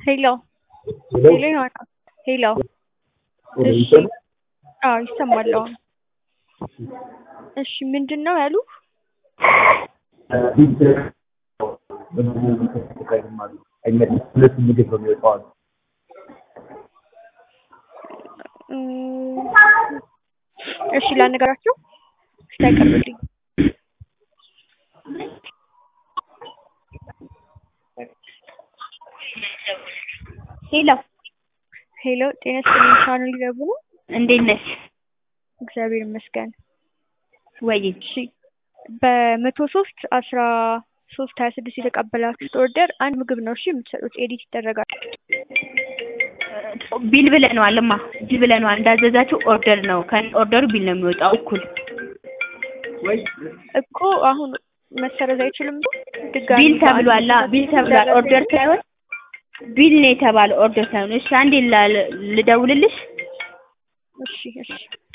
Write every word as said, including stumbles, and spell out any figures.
ሄሎ ሄሎ ዮሐና ሄሎ እሺ አዎ ይሰማል አሁን እሺ ምንድነው ያሉት እሺ ላነጋግራቸው እስታይቀርብልኝ ሄሎ ሄሎ ጤና ይስጥልኝ ቻናል ይገቡ ነው እንዴት ነሽ እግዚአብሔር ይመስገን ወይ እሺ በመቶ ሶስት አስራ ሶስት ሃያ ስድስት የተቀበላችሁት ኦርደር አንድ ምግብ ነው እሺ የምትሰጡት ኤዲት ይደረጋል ቢል ብለናልማ ቢል ብለናል እንዳዘዛችሁ ኦርደር ነው ከን ኦርደሩ ቢል ነው የሚወጣው እኩል እኮ አሁን መሰረዝ አይችልም ድጋሚ ቢል ተብሏል ቢል ተብሏል ኦርደር ሳይሆን ቢል ነው የተባለው ኦርደር ሳይሆን እሺ አንዴ ልደውልልሽ እሺ እሺ